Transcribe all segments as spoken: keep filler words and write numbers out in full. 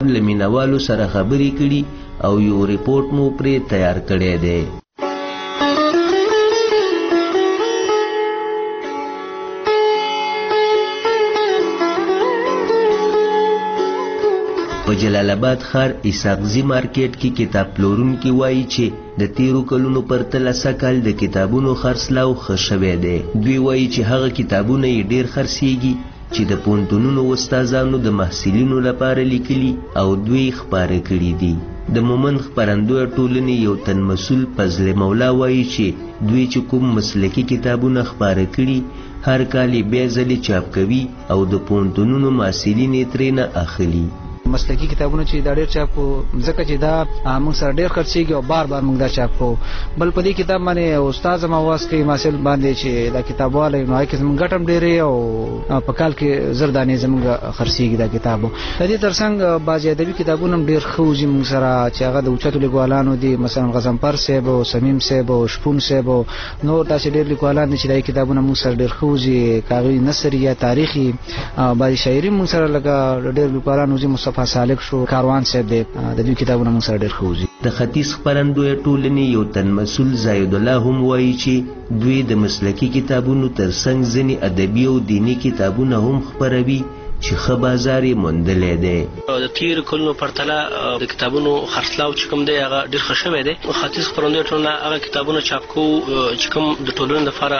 له مینوالو سره خبرې کړي او یو ریپورت مو پرې تیار کړی دی. په جلال آباد ښار اسحاقزي مارکیټ کې کتاب پلورونکي وایي چې د تیرو کلونو پرتله سږکال د کتابونو خرڅلاو ښه شوی دی. دوی وایي چې هغه کتابونه یې ډېر خرڅېږي چې د پوهنتونونو استادانو د محصلینو لپاره لیکلي او دوی خپاره کړي دي. د مومند خپرندویه ټولنې یو تن مسؤل فضل مولا وایي چې دوی چې کوم مسلکي کتابونه خپاره کړي هر کال یې بیا ځلې چاپ کوي او د پوهنتونونو محصلین یې ترېنه اخلي. مسلکی کتابونه چې دا ډېر چاپ کوو ځکه چې دا موږ سره ډېر خرڅېږي او بار بار موږ دا چاپ کوو. بل په دې کتاب باندې استاد زما واس کوي محصل باندې چې دا کتاب والی نو هغې کې زموږ ګټه هم ډېرې او په کال کې زر دانې زموږ خرڅېږي دا کتاب. د دې تر څنګ بعضې ادبي کتابونه هم ډېر ښه وځي موږ سره چې هغه د اوچتو لیکوالانو دي، مثلا غضنفر صاحب او صمیم صاحب او شپون صاحب او نور داسې ډېر لیکوالان دي چې دا کتابونه موږ سره ډېر ښه وځي. که هغوی نثر یا تاریخي بعضې شاعري موږ سره لکه ډېر لیکوالان وځي، مصطفی سالک شو، کاروان صاحب دی، د دوی کتابونه موږ سره ډېر ښه وځي. د ختیځ خپرندویه ټولنې یو تن مسؤل زاید الله هم وایي چې دوی د مسلکي کتابونو تر څنګ ځینې ادبي او دیني کتابونه هم خپروي چې ښه بازار یې موندلی دی. د تېرو کلونو پرتله د کتابونو خرڅلاو چې کوم دی هغه ډېر ښه شوی دی. ختیځ خپرندویه ټولنه هغه کتابونه چاپ کوو چې کوم د ټولنې لپاره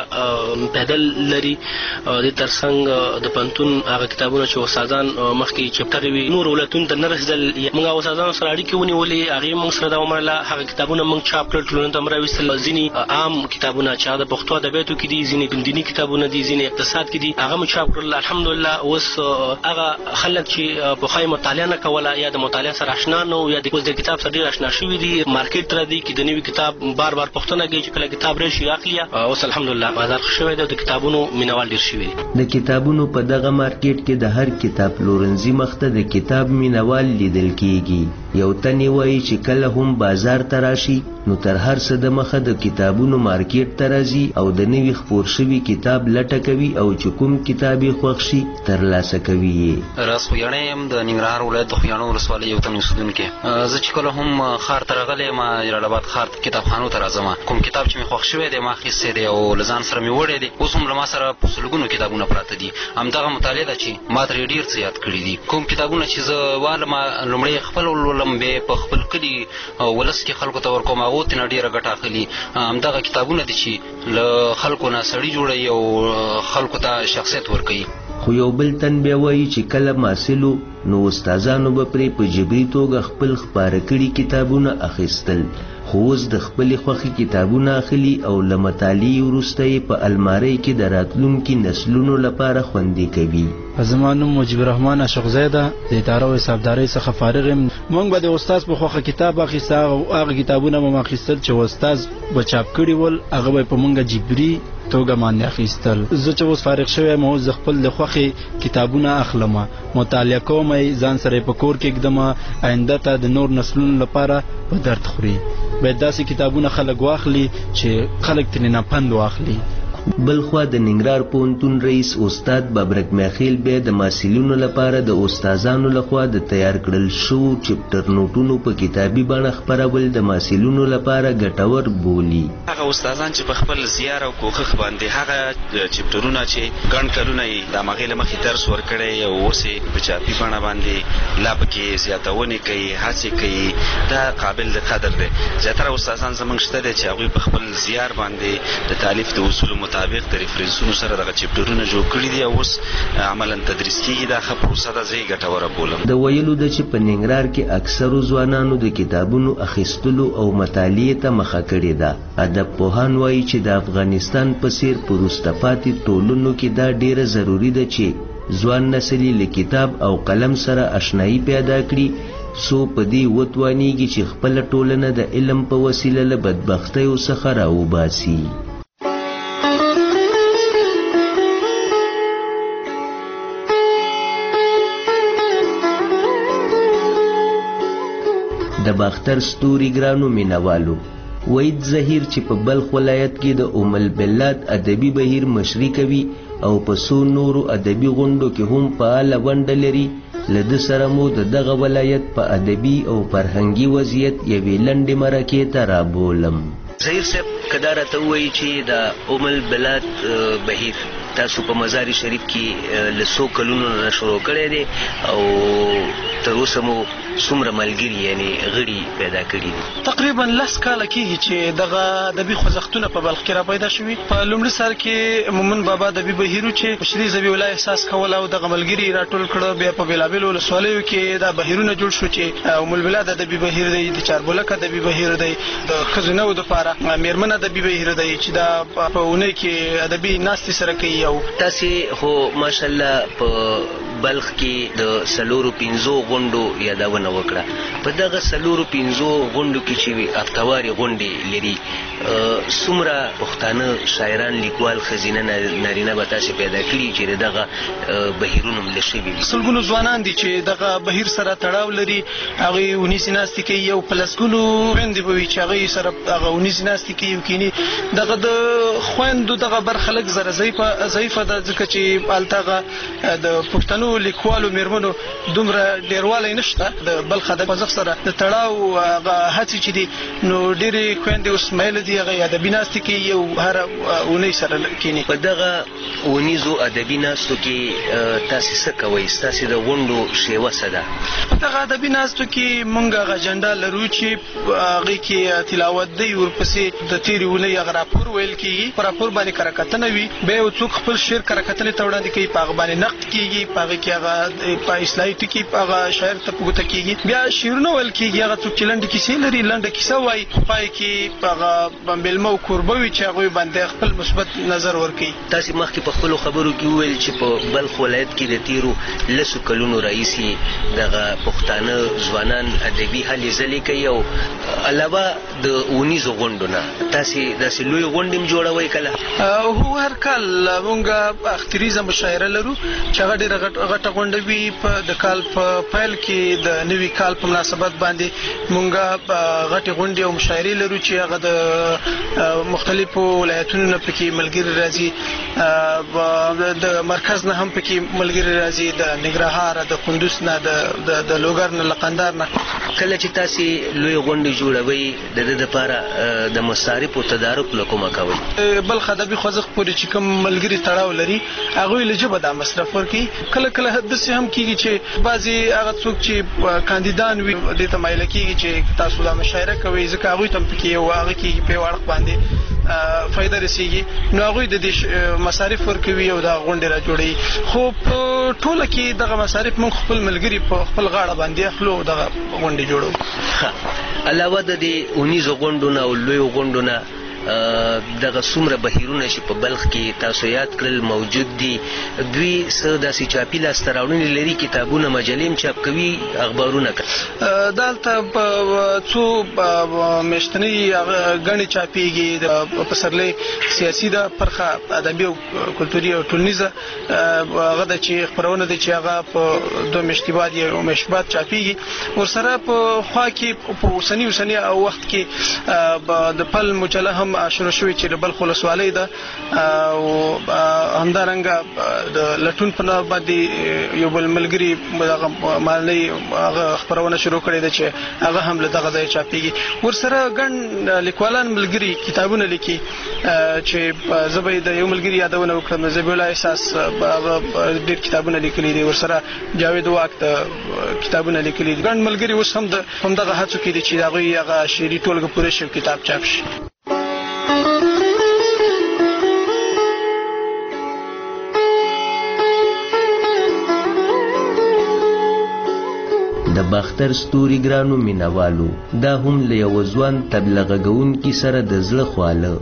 بدل لري. د تر څنګ د پوهنتون هغه کتابونه چې استادان مخکې چپټرې وي نور ولایتونو ته نه رسېدل، موږ هغه استادانو سره اړیکې ونیولې، هغې موږ سره دا ومنله، هغه کتابونه موږ چاپ کړل، ټولنې ته موږ راویستل. ځینې عام کتابونه چې هغه د پښتو ادبیاتو کې دي، ځینې دیني کتابونه دي، ځینې اقتصاد کې دي، هغه مو چاپ کړل. الحمدلله اوس هغه خلک چې پخوی مطالعه نه کوله یا د مطالعه سره اشنا نه وو یا اوس د کتاب سره ډېر اشنا شوي دي، مارکیټ ته راځي چې د نوي کتاب بار بار پوښتنه کوي چې کله کتاب راشي اخلي. اوس الحمدلله بازار ښه شوی دی او د کتابونو مینوال ډېر شوي دي. د کتابونو په دغه مارکیټ کې د هر کتاب پلورنځي مخ ته د کتاب مینوال لیدل کېږي. یو تن یې وایي چې کله هم بازار ته راشي نو تر هر څه د مخه د کتابونو مارکیټ ته راځي او د نوي خپور شوي کتاب لټه کوي او چې کوم کتاب یې خوښ شي ترلاسه کوي یې. راز خویاڼی یم د ننګرهار ولایت د خویاڼو ولسوالۍ یو تن اوسېدونکی. زه چې کله هم ښار ته راغلی یم جلال آباد ښار کتابخانو ته راځم، کوم کتاب چې مې خوښ شوی دی ما اخیستی دی او له ځان سره مې وړی دی. اوس هم له ما سره په سلګونو کتابونه پراته دي. همدغه مطالعه ده چې ما ترې ډېر څه یاد کړي دي. کوم کتابونه چې زه والم لومړی خپل ولولم، بیا په خپل کلي ولس کې خلکو ته ورکوم، هغو ترېنه ډېره ګټه اخلي. همدغه کتابونه دي چې له خلکو نه سړي جوړوي او خلکو ته شخصیت ورکوي. خو یو بل تن بیا وایي چې کله محصلو نو استادانو به پرې په جبري توګه خپل خپاره کړي کتابونه اخیستل، خو اوس د خپلې خوښې کتابونه اخلي او له مطالعې وروسته یې په المارۍ کې د راتلونکي نسلونو لپاره خوندي کوي. زما نوم مجیب الرحمن اشقزی ده، د اداره او حسابدارۍ څخه فارغ یم. موږ به د استاد په خوښه کتاب اخیسته، هغه کتابونه به م اخیستل چې استاد به چاپ کړي ول، هغه به په موږ جبري توګه باندې اخیستل. زه چې اوس فارغ شوی یم اوس د خپل د خوښې کتابونه اخلم، مطالعه کوم، ځان سره په کور کې ږدم، آینده ته د نور نسلونو لپاره په درد خوري. باید داسې کتابونه خلک واخلي چې خلک ترېنه پند واخلي. بلخوا د ننګرهار پوهنتون رئیس استاد ببرک میخیل بیا د محصلینو لپاره د استادانو لخوا د تیار کړل شوو چپټر نوټونو په کتابي بڼه خپرول د محصلینو لپاره ګټور بولي. هغه استادان چې په خپل زیار او کوښښ باندې هغه چپټرونه چې ګڼ کلونه یې د هغې له مخې درس ورکړی او اوس یې په چاپي بڼه باندې لا پکې زیاتونې کوي، هڅې کوي، دا قابل د قدر دی. زیاتره استادان زموږ شته دی چې هغوی په خپل زیار باندې د تالیف د اصولو مطابق د ریفرنسونو سره دغه چپټرونه جوړ کړي دي او اوس عملا تدریس کېږي. دا ښه پروسه ده، زه یې ګټوره بولم. د ویلو ده چې په ننګرهار کې اکثرو ځوانانو د کتابونو اخیستلو او مطالعې ته مخه کړې ده. ادب پوهان وایي چې د افغانستان په څېر په وروسته پاتې ټولنو کې دا ډېره ضروري ده چې ځوان نسل له کتاب او قلم سره اشنایي پیدا کړي څو په دې وتوانیږي چې خپله ټولنه د علم په وسیله له بدبختیو څخه راوباسي. د باختر ستوري ګرانو مینوالو، وحید ظهیر چې په بلخ ولایت کې د ام البلاد ادبي بهیر مشري کوي او په څو نورو ادبي غونډو کې هم فعاله ونډه لري. له ده سره مو د دغه ولایت په ادبي او فرهنګي وضعیت یوې لنډې مرکې ته رابولم. ظهیر صاحب که دا راته ووایي چې د ام البلاد بهیر تاسو په مزار شریف کې له څو کلونو نه شروع کړی دی او تر اوسه مو څومره ملګري یعنې غړي پیدا کړي دي؟ تقریبا لس کاله کېږي چې دغه ادبي خوځښتونه په بلخ کې را پیدا شوي. په لومړي سر کې مومن بابا ادبي بهیر چې مشري ذبیح الله احساس کول او دغه ملګري راټول کړه. بیا په بېلابېلو ولسوالیو کې دا بهیرونه جوړ شو چې ام البلاد ادبي بهیر دی، د چاربولک ادبي بهیر دی، د ښځینهو دپاره میرمن ادبي بهیر دی چې دا په اونۍ کې ادبي ناستې سره کوي. او تاسې خو ماشاءالله په بلخ کې د څلورو پنځو غونډو یادونه وکړه. په دغه څلورو پنځو غونډو کې چې هفتوارې غونډې لري څومره پښتانه شاعران، لیکوال، ښځینه نارینه به تاسې پیدا کړي چې دغه بهیرونه مله شوي وي؟ سلګونو ځوانان دي چې دغه بهیر سره تړاو لري، هغوی اونیسې ناستې کوي. او په لسګونو خویندې به وي چې هغوی سره هغه اونیسې ناستې کوي او کیني. دغه د خویندو دغه برخه لږ زره ضعیفه ده ځکه چې هلته هغه د پښتنو لیکوالو میرمنو دومره ډېروالی نشته. د بلخ ادب خوځښت سره د تړاو هغه هڅې چې دي نو ډېرې خویندې اوس میله دي هغه ادبي ناستې کوي او هره اونۍ سره کیني. په دغه اونیزو ادبي ناستو کې تاسې څه کوئ؟ ستاسې د غونډو شیوه څه ده؟ په دغه ادبي ناستو کې موږ هغه اجنډا لرو چې هغې کې تلاوت دی، ورپسې د تېرې اونۍ هغه راپور ویل کېږي. په راپور باندې کره کتنه وي، بیا یو څوک خپل شعر کره کتنې ته وړاندې کوي، په هغه باندې نقد کېږي، په هغې کې هغه په اصلاحي ټکي هغه شاعر ته په ګوته کېږي. بیا شعرونه ویل کېږي، هغه څوک چې لنډې کیسې لري لنډه کیسه وایي، پای کې هغه مېلمه او کوربه وي چې هغوی باندې خپل مثبت نظر ورکوي. تاسې مخکې په خپلو خبرو کې وویل چې په بلخ ولایت کې د تېرو لسو کلونو راهیسې دغه پښتانه ځوانان ادبي هلې ځلې کوي او علاوه د اونیزو غونډو نه تاسې داسې لویې غونډې هم جوړوئ کله؟ هو هر کال موږ اختریزه مشاعره لرو چې هغه ډېره غټه غونډه وي. د کال په پیل کې د نوي کال په مناسبت باندې موږ غټې غونډې او مشاعرې لرو چې هغه د مختلفو ولایتونو نه پکې ملګري راځي، د مرکز نه هم پکې ملګري راځي، د ننګرهار، د کندوز نه، د لوګر نه، له قندهار نه. کله چې تاسې لوی غونډې جوړوئ د ده دپاره د مصارفو تدارک له کومه کوئ؟ بلخ ادبي خوځښت پورې چې کوم ملګري تړاو لري هغوی له جبه دا مصرف ورکوي. کله کله داسې هم کېږي چې بعضې هغه څوک چې کاندیدان وي دې ته مایله کېږي چې تاسو دا مشاعره کوئ ځکه هغوی ته هم پکې یو هغه کېږي په یو اړخ باندې فایده رسېږي، نو هغوی د دې مصارف ورکوي او دا غونډې را جوړوي. خو په ټوله کې دغه مصارف موږ خپل ملګري په خپل غاړه باندې اخلو او دغه غونډې جوړوو. علاوه د دې اونیزو غونډو نه او لویو غونډو نه دغه څومره بهیرونه چې په بلخ کې تاسو یاد کړل موجود دي، دوی څه داسې چاپي لاسته راوړنې لري؟ کتابونه، مجلې هم چاپ کوي، اخبارونه کوي؟ دلته په څو میاشتنۍ ګڼې چاپېږي. د پسرلۍ سیاسي ده برخه، ادبي او کلتوري او ټولنیزه هغه ده چې خپرونه ده چې هغه په دوه میاشتې بعد یو میاشت بعد چاپېږي. ورسره په خوا کې په اوسني اوسني وخت کې د پل مجله هم شروع شوې چې د بلخ ولسوالۍ ده او همدارنګه د لټون په نامه باندې یو بل ملګري هغه مالنۍ هغه خپرونه شروع کړې ده چې هغه هم له دغه ځایه چاپېږي. ورسره ګڼ لیکوالان ملګري کتابونه لیکي چې زه به د یو ملګري یادونه وکړم، ذبیح الله احساس هغه ډېر کتابونه لیکلي دي، ورسره جاوید واک د کتابونه لیکلي دي. ګڼ ملګري اوس هم د همدغه هڅو کې دي چې هغوی هغه شعري ټولګه پوره شي کتاب چاپ شي. د باختر ستوري ګرانو مینوالو، دا هم له یوه ځوان تبلیغه کوونکي سره د زړه خواله.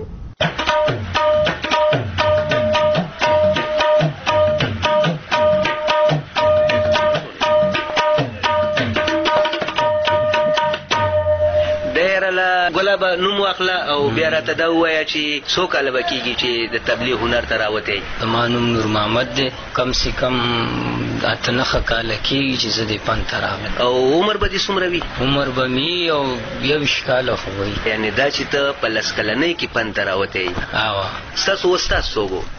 ګلابه نوم واخله او بیا راته دا ووایه چې څو کاله به کېږي چې د تبلیغ هنر ته راوتی؟ زما نوم نور محمد دی، کم سې کم اته نهه کاله کېږي چې زه دې فن ته راغلم. او عمر به دې څومره وي؟ عمر به مې یو یوویشت کاله خو وي. یعنې دا چې ته په لس کلنۍ کې فن ته راوتی؟ اوا. ستاسو استاد څوک و؟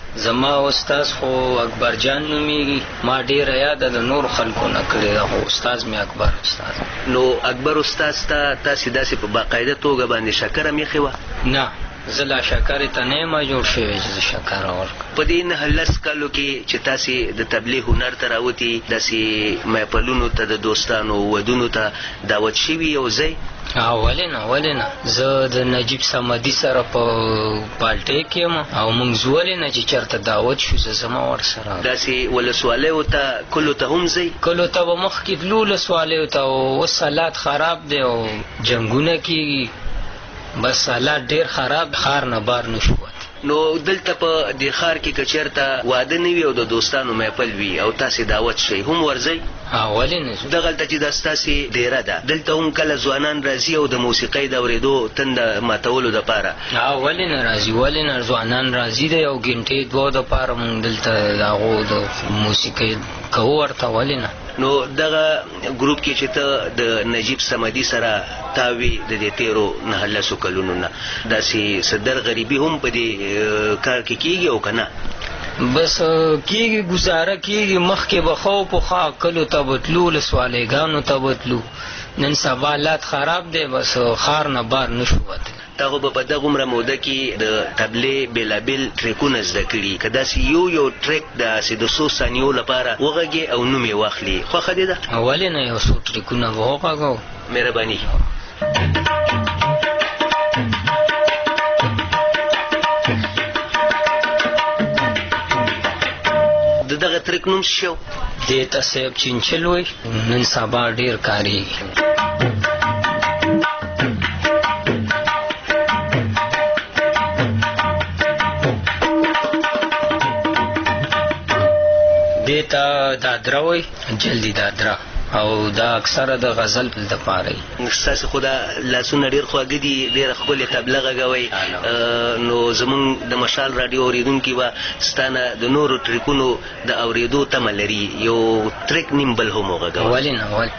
زما استاد خو اکبر جان نومیږي، ما ډیره یاد د نور خلکو نه کړې ده، خو استاد مې اکبر استاد. نو اکبر استاد ته تاسې داسې په باقاعده توګه باندې شکره میخې وه؟ نه، زه لا شکرې ته نه یم جوړ شوی چې زه شکره ورکړم. په دې نهه لس کالو کې چې تاسې د تبلیغ هنر ته راوتي، داسې محفلونو ته د دوستانو ودونو ته دعوت شوي یو ځای؟ ولې نه ولې نه، زه د نجیب صمدي سره په پالټۍ کې یم او موږ ولې نه چې چېرته دعوت شو زه زما ورسره. داسې ولسوالیو ته کلو ته هم ځئ؟ کلو ته به مخکې تلو ولسوالیو ته، اوس حالات خراب دی او جنګونه کېږي، بس حالات ډېر خراب، ښار نه بار نه شو. نو دلته په دې ښار کې که چېرته واده نه وي او د دوستانو محفل وي او تاسې دعوت شئ، هم ورځئ؟ ولې نه ځو؟ دغلته چې دا ستاسې ډیره ده، دلته هم کله ځوانان راځي او د موسیقۍ د اورېدو تنده ماتولو دپاره؟ ولې نه راځي، ولې نه ځوانان راځي د یو ګنټې دوه دپاره مونږ دلته د هغو د موسیقۍ کوو ورته، ولې نه. نو دغه ګروپ کې چې ته د نجیب صمدي سره تاوي د دې تیرو نهه لسو کلونو نه، داسې څه درغریبي هم په دې کار کې کېږي او که نه؟ بس کېږي، ګزاره کېږي. مخکې به ښه پخوا کلو ته به تلو، ولسوالیګانو ته به تلو، نن سبا حالات خراب دی، بس ښار نه بار نه شو وتلی. تاسو به په دغه عمره موده کې د تبلې بېلابېل ټریکونه زده کړي، که داسې یو یو ټریک داسې د څو ثانیو لپاره وغږې او نوم یې واخلي، خوښه دې ده؟ ولې نه، یو څو ټریکونه به وغږوو. مهرباني. د دغه ټریک نوم څه شو؟ دې ته صاحب چینچل وایي، نن سبا ډېر کارېږي. دې ته دادره وایي، جلدي دادره، او دا اکثره د غزل دپاره وي. ستاسې خو دا لاسونه ډېر خواږه دي، ډېره ښکلې طبله غږوئ، نو زمونږ د مشال راډیو اورېدونکي به ستا نه د نورو ټریکونو د اورېدو تمه لري، یو ټریک نیم بل هم وغږوه. ولې نه ولې.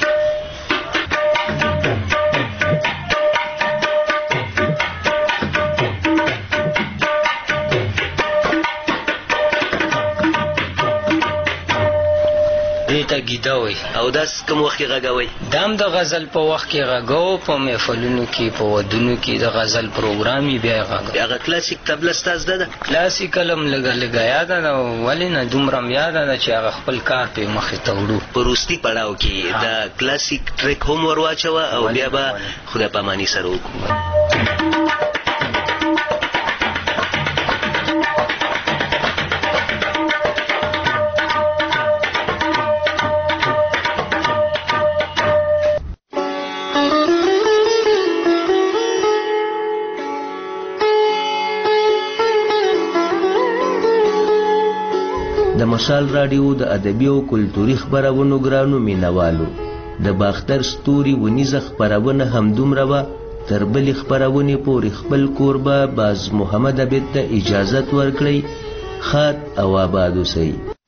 ته ګیده وي. او داس کوم وخت کې غږوئ؟ دا هم د غزل په وخت کې غږو، په محفلونو کې، په ودونو کې د غزل پروګرام یې بیا یې غږو. هغه کلاسیک طبله ستا زده ده؟ کلاسیکل هم لږه لږه یاده ده، ولې نه، دومره هم یاده ده چې هغه خپل کار پې مخې ته وړو. په وروستي پړاو کې د کلاسیک ټریک هم ور واچوه او بیا به خدای پاماني سره وکړو. د مشال راډیو د ادبي او کلتوري خبرونو ګرانو مینوالو، د باختر ستوري ونیزه خبرونه همدومره وه. تر بلې خبرونې پورې خپل کوربه باز محمد عبید ته اجازت ورکړئ. ښاد او آباد اوسئ.